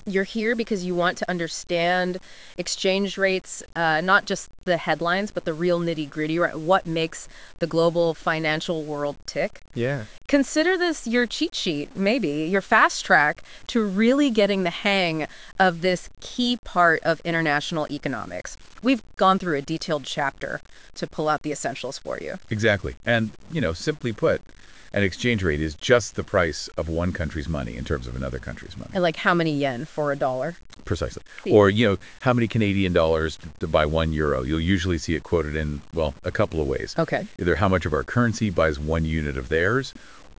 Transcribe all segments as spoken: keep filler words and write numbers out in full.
You're here because you want to understand exchange rates, uh, not just the headlines, but the real nitty-gritty, right? What makes the global financial world tick? Yeah. Consider this your cheat sheet, maybe, your fast track to really getting the hang of this key part of international economics. We've gone through a detailed chapter to pull out the essentials for you. Exactly. And, you know, simply put, an exchange rate is just the price of one country's money in terms of another country's money. And like how many yen for a dollar? Precisely. Or, you know, how many Canadian dollars to buy one euro? You'll usually see it quoted in, well, a couple of ways. Okay. Either how much of our currency buys one unit of theirs,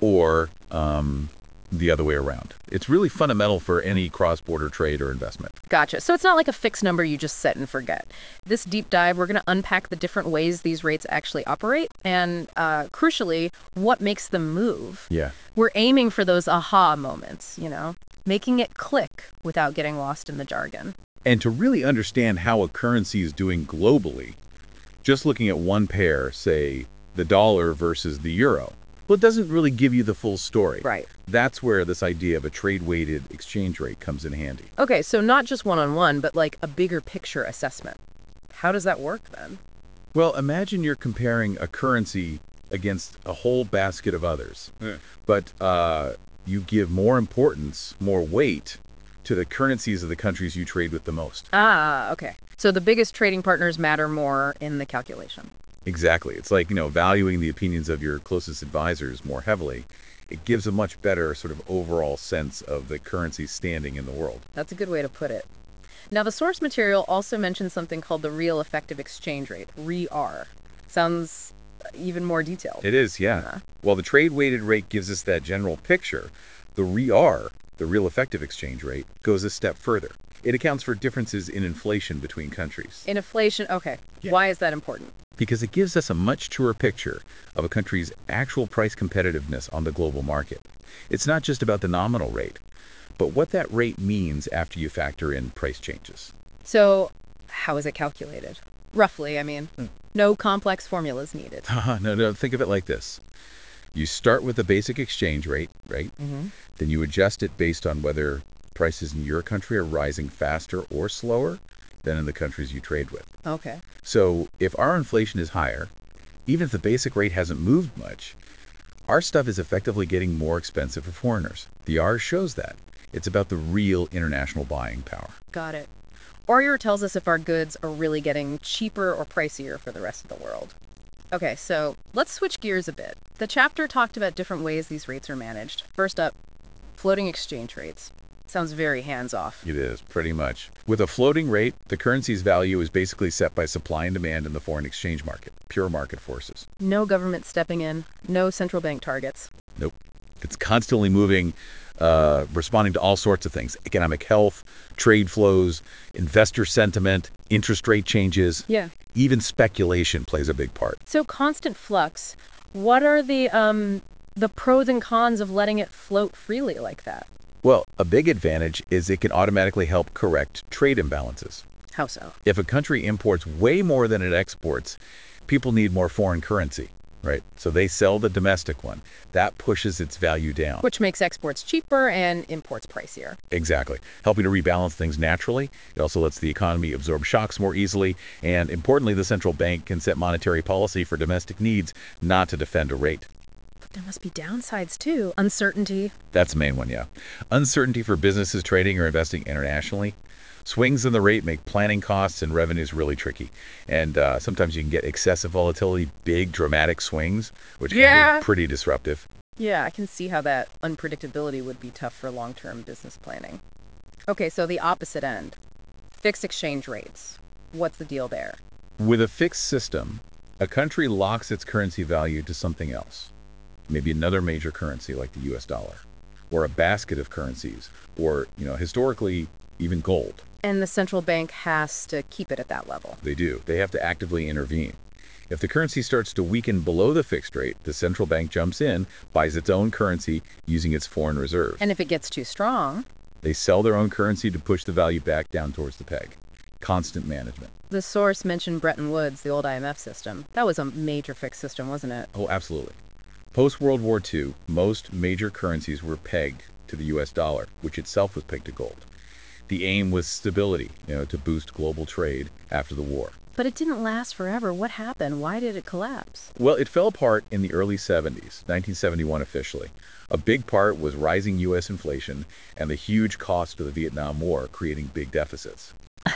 or um, the other way around. It's really fundamental for any cross-border trade or investment. Gotcha. So it's not like a fixed number you just set and forget. This deep dive, we're going to unpack the different ways these rates actually operate and, uh, crucially, what makes them move. Yeah. We're aiming for those aha moments, you know, making it click without getting lost in the jargon. And to really understand how a currency is doing globally, just looking at one pair, say, the dollar versus the euro, well, it doesn't really give you the full story. Right. That's where this idea of a trade-weighted exchange rate comes in handy. Okay, so not just one-on-one, but like a bigger picture assessment. How does that work then? Well, imagine you're comparing a currency against a whole basket of others, Yeah. but uh, you give more importance, more weight to the currencies of the countries you trade with the most. Ah, okay. So the biggest trading partners matter more in the calculation. Exactly. It's like, you know, valuing the opinions of your closest advisors more heavily. It gives a much better sort of overall sense of the currency's standing in the world. That's a good way to put it. Now, the source material also mentions something called the real effective exchange rate, R E R. Sounds even more detailed. It is, yeah. Uh, While the trade-weighted rate gives us that general picture, the R E R, the real effective exchange rate, goes a step further. It accounts for differences in inflation between countries. in inflation, okay. Yeah. Why is that important? Because it gives us a much truer picture of a country's actual price competitiveness on the global market. It's not just about the nominal rate, but what that rate means after you factor in price changes. So, how is it calculated? Roughly, I mean. No complex formulas needed. Haha, no, no, think of it like this. You start with the basic exchange rate, right? Mm-hmm. Then you adjust it based on whether prices in your country are rising faster or slower than in the countries you trade with. Okay. So if our inflation is higher, even if the basic rate hasn't moved much, our stuff is effectively getting more expensive for foreigners. The R shows that. It's about the real international buying power. Got it. Orior tells us if our goods are really getting cheaper or pricier for the rest of the world. Okay, so let's switch gears a bit. The chapter talked about different ways these rates are managed. First up, floating exchange rates. Sounds very hands-off. It is, pretty much. With a floating rate, the currency's value is basically set by supply and demand in the foreign exchange market, pure market forces. No government stepping in, no central bank targets. Nope. It's constantly moving, uh, responding to all sorts of things. Economic health, trade flows, investor sentiment, interest rate changes. Yeah. Even speculation plays a big part. So constant flux. What are the um the pros and cons of letting it float freely like that? Well, a big advantage is it can automatically help correct trade imbalances. How so? If a country imports way more than it exports, people need more foreign currency, right? So they sell the domestic one. That pushes its value down. Which makes exports cheaper and imports pricier. Exactly. Helping to rebalance things naturally. It also lets the economy absorb shocks more easily. And importantly, the central bank can set monetary policy for domestic needs, not to defend a rate. But there must be downsides too. Uncertainty. That's the main one, yeah. Uncertainty for businesses trading or investing internationally. Swings in the rate make planning costs and revenues really tricky. And uh, sometimes you can get excessive volatility, big dramatic swings, which can Yeah. be pretty disruptive. Yeah, I can see how that unpredictability would be tough for long-term business planning. Okay, so the opposite end. Fixed exchange rates. What's the deal there? With a fixed system, a country locks its currency value to something else. Maybe another major currency like the U S dollar, or a basket of currencies, or, you know, historically, even gold. And the central bank has to keep it at that level. They do. They have to actively intervene. If the currency starts to weaken below the fixed rate, the central bank jumps in, buys its own currency using its foreign reserves. And if it gets too strong, They sell their own currency to push the value back down towards the peg. Constant management. the source mentioned Bretton Woods, the old I M F system. That was a major fixed system, wasn't it? Oh, absolutely. Post-World War Two, most major currencies were pegged to the U S dollar, which itself was pegged to gold. The aim was stability, you know, to boost global trade after the war. But it didn't last forever. What happened? Why did it collapse? Well, it fell apart in the early seventies, nineteen seventy-one officially. A big part was rising U S inflation and the huge cost of the Vietnam War, creating big deficits.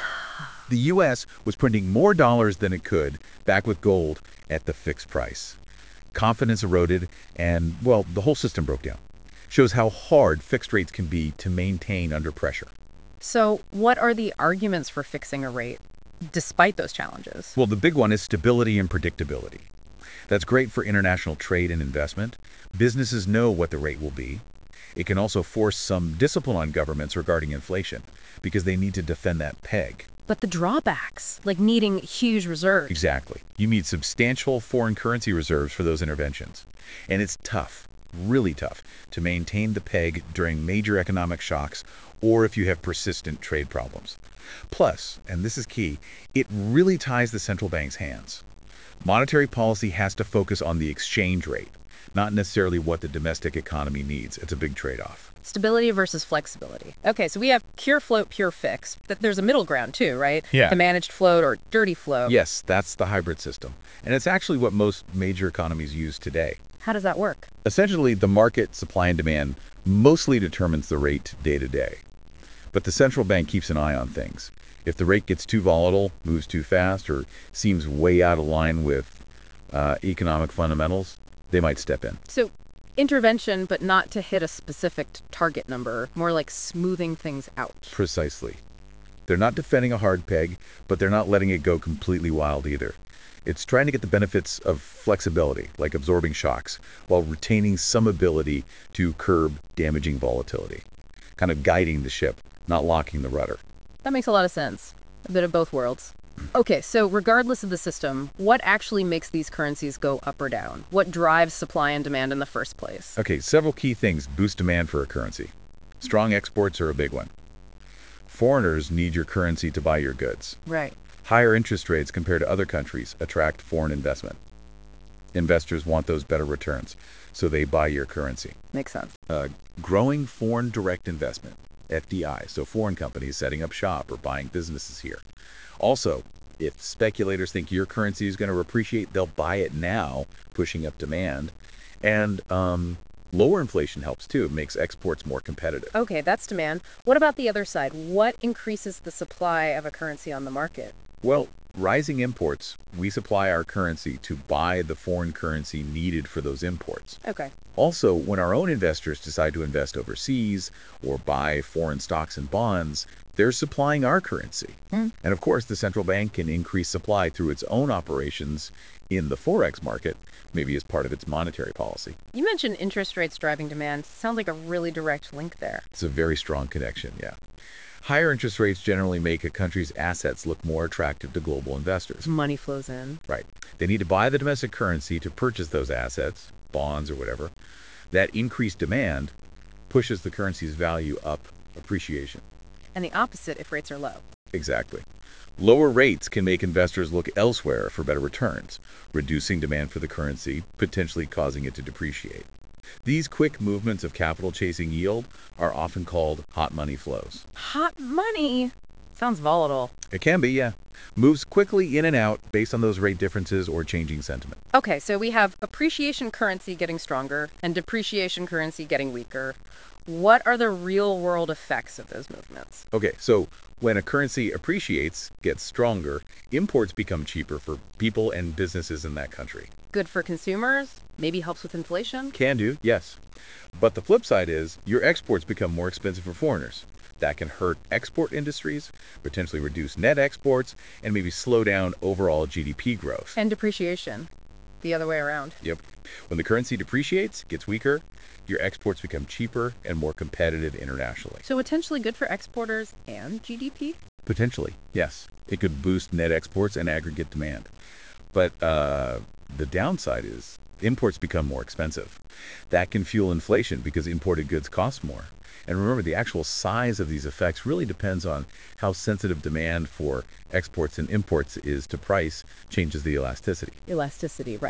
The U S was printing more dollars than it could, back with gold at the fixed price. Confidence eroded, and, well, the whole system broke down. Shows how hard fixed rates can be to maintain under pressure. So, what are the arguments for fixing a rate despite those challenges? Well, the big one is stability and predictability. That's great for international trade and investment. Businesses know what the rate will be. It can also force some discipline on governments regarding inflation because they need to defend that peg. But the drawbacks, like needing huge reserves. Exactly. You need substantial foreign currency reserves for those interventions. And it's tough, really tough, to maintain the peg during major economic shocks or if you have persistent trade problems. Plus, and this is key, it really ties the central bank's hands. Monetary policy has to focus on the exchange rate, not necessarily what the domestic economy needs. It's a big trade-off. Stability versus flexibility. Okay, so we have pure float, pure fix. Th- There's a middle ground too, right? Yeah. The managed float or dirty float. Yes, that's the hybrid system. And it's actually what most major economies use today. How does that work? Essentially, the market, supply and demand, mostly determines the rate day to day. But the central bank keeps an eye on things. If the rate gets too volatile, moves too fast, or seems way out of line with uh, economic fundamentals, they might step in. So, intervention, but not to hit a specific target number, more like smoothing things out. Precisely. They're not defending a hard peg, but they're not letting it go completely wild either. It's trying to get the benefits of flexibility, like absorbing shocks, while retaining some ability to curb damaging volatility. Kind of guiding the ship, not locking the rudder. That makes a lot of sense. A bit of both worlds. Okay, so regardless of the system, what actually makes these currencies go up or down? What drives supply and demand in the first place? Okay, several key things boost demand for a currency. Strong exports are a big one. Foreigners need your currency to buy your goods. Right. Higher interest rates compared to other countries attract foreign investment. Investors want those better returns, so they buy your currency. Makes sense. Uh, growing foreign direct investment, F D I, so foreign companies setting up shop or buying businesses here. Also, if speculators think your currency is going to appreciate, they'll buy it now, pushing up demand. And um, lower inflation helps too. It makes exports more competitive. Okay, that's demand. What about the other side? What increases the supply of a currency on the market? Well, rising imports, we supply our currency to buy the foreign currency needed for those imports. Okay. Also, when our own investors decide to invest overseas or buy foreign stocks and bonds, they're supplying our currency. Mm. And of course, the central bank can increase supply through its own operations in the Forex market, maybe as part of its monetary policy. You mentioned interest rates driving demand. Sounds like a really direct link there. It's a very strong connection, yeah. Higher interest rates generally make a country's assets look more attractive to global investors. Money flows in. Right. They need to buy the domestic currency to purchase those assets, bonds or whatever. That increased demand pushes the currency's value up, appreciation. And the opposite if rates are low. Exactly. Lower rates can make investors look elsewhere for better returns, reducing demand for the currency, potentially causing it to depreciate. These quick movements of capital chasing yield are often called hot money flows. Hot money. Sounds volatile. It can be, yeah. Moves quickly in and out based on those rate differences or changing sentiment. Okay, so we have appreciation currency getting stronger and depreciation currency getting weaker. What are the real world effects of those movements? Okay, so when a currency appreciates, gets stronger, imports become cheaper for people and businesses in that country. Good for consumers? Maybe helps with inflation? Can do, yes. But the flip side is your exports become more expensive for foreigners. That can hurt export industries, potentially reduce net exports, and maybe slow down overall G D P growth. And depreciation. The other way around. Yep. When the currency depreciates, gets weaker, your exports become cheaper and more competitive internationally. So potentially good for exporters and G D P? Potentially, yes. It could boost net exports and aggregate demand. But uh, the downside is imports become more expensive. That can fuel inflation because imported goods cost more. And remember, the actual size of these effects really depends on how sensitive demand for exports and imports is to price, changes the elasticity. Elasticity, right.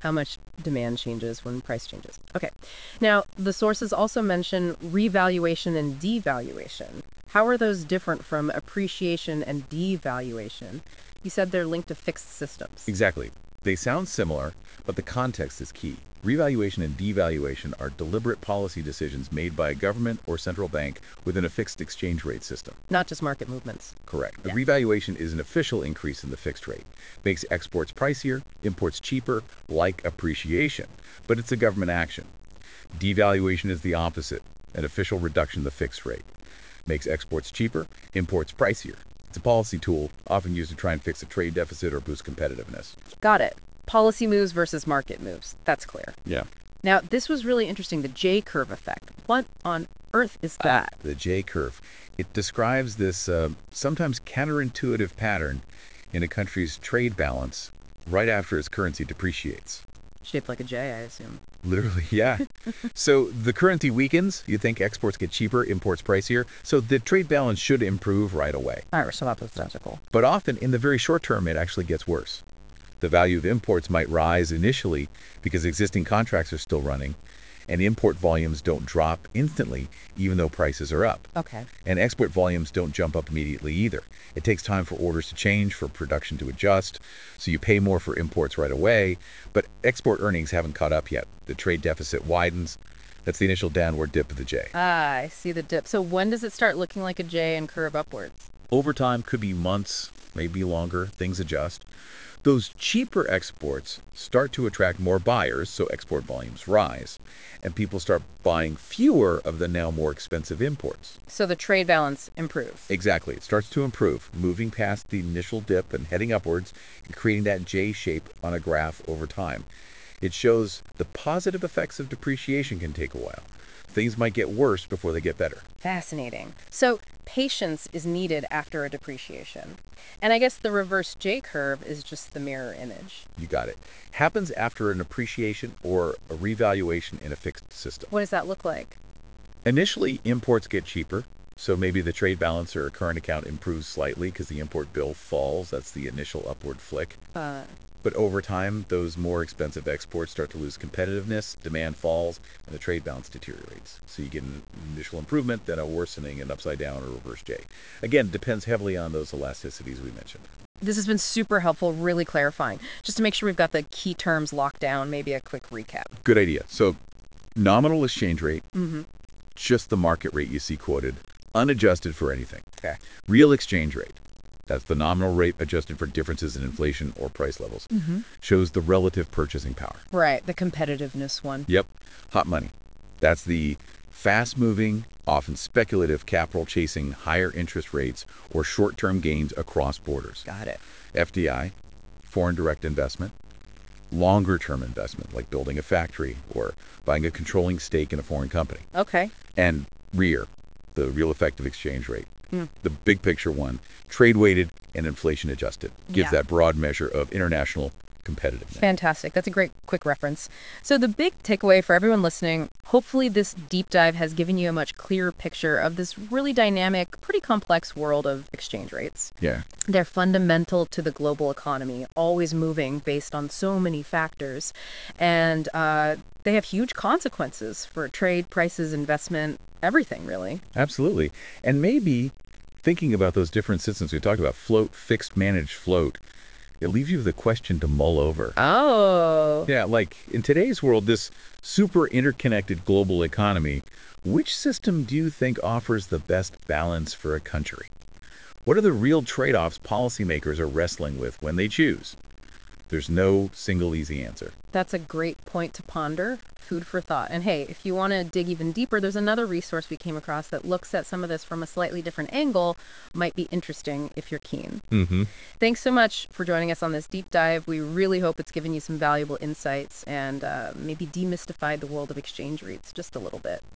How much demand changes when price changes. Okay. Now, the sources also mention revaluation and devaluation. How are those different from appreciation and devaluation? You said they're linked to fixed systems. Exactly. They sound similar, but the context is key. Revaluation and devaluation are deliberate policy decisions made by a government or central bank within a fixed exchange rate system. Not just market movements. Correct. Yeah. A revaluation is an official increase in the fixed rate. Makes exports pricier, imports cheaper, like appreciation. But it's a government action. Devaluation is the opposite, an official reduction of the fixed rate. Makes exports cheaper, imports pricier. It's a policy tool, often used to try and fix a trade deficit or boost competitiveness. Got it. Policy moves versus market moves. That's clear. Yeah. Now, this was really interesting, the J-curve effect. What on earth is that? The J-curve. It describes this uh, sometimes counterintuitive pattern in a country's trade balance right after its currency depreciates. Shaped like a J, I assume. Literally, yeah. So the currency weakens, you think exports get cheaper, imports pricier, so the trade balance should improve right away. Irish hypothetical. But often, in the very short term, it actually gets worse. The value of imports might rise initially because existing contracts are still running, and import volumes don't drop instantly, even though prices are up. Okay. And export volumes don't jump up immediately either. It takes time for orders to change, for production to adjust, so you pay more for imports right away, but export earnings haven't caught up yet. The trade deficit widens. That's the initial downward dip of the J. Ah, I see the dip. So when does it start looking like a J and curve upwards? Over time, could be months, maybe longer, things adjust. Those cheaper exports start to attract more buyers, so export volumes rise, and people start buying fewer of the now more expensive imports. So the trade balance improves. Exactly. It starts to improve, moving past the initial dip and heading upwards, and creating that J shape on a graph over time. It shows the positive effects of depreciation can take a while. Things might get worse before they get better. Fascinating. So patience is needed after a depreciation. And I guess the reverse J-curve is just the mirror image. You got it. Happens after an appreciation or a revaluation in a fixed system. What does that look like? Initially, imports get cheaper, so maybe the trade balance or current account improves slightly because the import bill falls. That's the initial upward flick. Uh, But over time, those more expensive exports start to lose competitiveness, demand falls, and the trade balance deteriorates. So you get an initial improvement, then a worsening, an upside down, or reverse J. Again, depends heavily on those elasticities we mentioned. this has been super helpful, really clarifying. Just to make sure we've got the key terms locked down, maybe a quick recap. Good idea. So nominal exchange rate, Mm-hmm. just the market rate you see quoted, unadjusted for anything. Okay. Real exchange rate, that's the nominal rate adjusted for differences in inflation or price levels, Mm-hmm. shows the relative purchasing power. Right, the competitiveness one. Yep. Hot money. That's the fast-moving, often speculative capital chasing higher interest rates or short-term gains across borders. Got it. F D I, foreign direct investment. Longer-term investment, like building a factory or buying a controlling stake in a foreign company. Okay. And R E A R, the real effective exchange rate. Hmm. The big picture one, trade-weighted and inflation-adjusted, gives Yeah. that broad measure of international competitiveness. Fantastic. That's a great quick reference. So the big takeaway for everyone listening, hopefully this deep dive has given you a much clearer picture of this really dynamic, pretty complex world of exchange rates. Yeah. They're fundamental to the global economy, always moving based on so many factors. And uh, they have huge consequences for trade, prices, investment, everything, really. Absolutely. And maybe thinking about those different systems we talked about, float, fixed, managed, float, it leaves you with a question to mull over. Oh. Yeah, like in today's world, this super interconnected global economy, which system do you think offers the best balance for a country? What are the real trade-offs policymakers are wrestling with when they choose? There's no single easy answer. That's a great point to ponder. Food for thought. And hey, if you want to dig even deeper, there's another resource we came across that looks at some of this from a slightly different angle. Might be interesting if you're keen. Mm-hmm. Thanks so much for joining us on this deep dive. We really hope it's given you some valuable insights and uh, maybe demystified the world of exchange rates just a little bit.